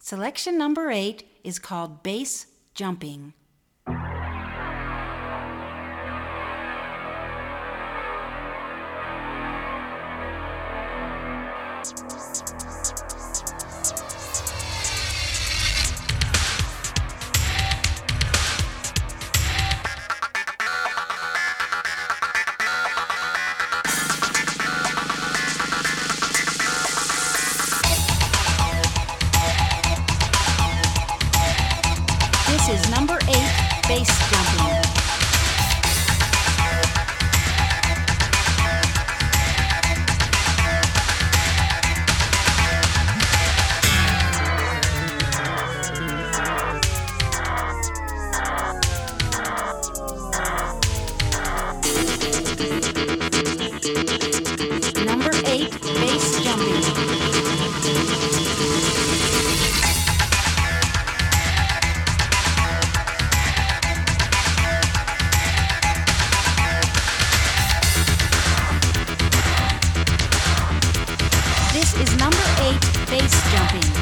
Selection number 8 is called base jumping. This is number 8, base jumping. Number 8, base jumping. This is number 8, base jumping.